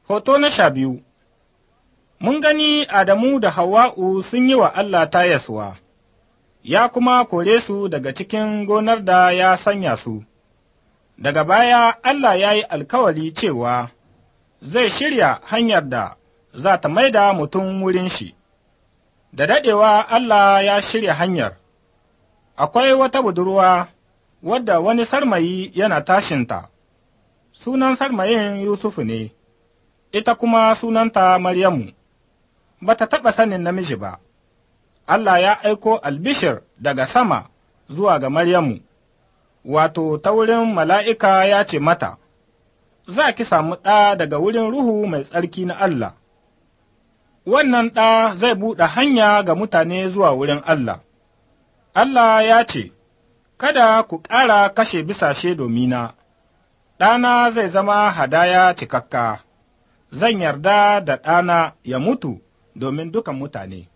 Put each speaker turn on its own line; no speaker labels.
Hoto na 12. Mun gani Adamu da Hawwa'u sun yi wa Allah tayaswa, ya kuma kore su daga cikin gonar da ya sanya su. Daga baya Allah ya yi alkawali cewa zai shirya hanyar da za ta maida mutum wurin shi. Da daɗewa Allah ya shirya hanyar. Akwai wata budurwa wadda wani sarmayi yana tashinta, sunan sarmayin Yusufu ne, ita kuma sunanta Maryamu, ba ta taɓa sanin namiji ba. Allah ya aiko albishir daga sama zuwa ga Maryamu, wato ta wurin mala'ika ya ce mata, za ki samu ɗa daga wurin Ruhu mai tsarki na Allah. Wannan ɗa zai buɗe hanya ga mutane zuwa wurin Allah. Allah ya ce, Kada ku ƙara kashe bisashe domina, ɗana zai zama hadaya cikakka, zan yarda da ɗana ya mutu domin dukan mutane.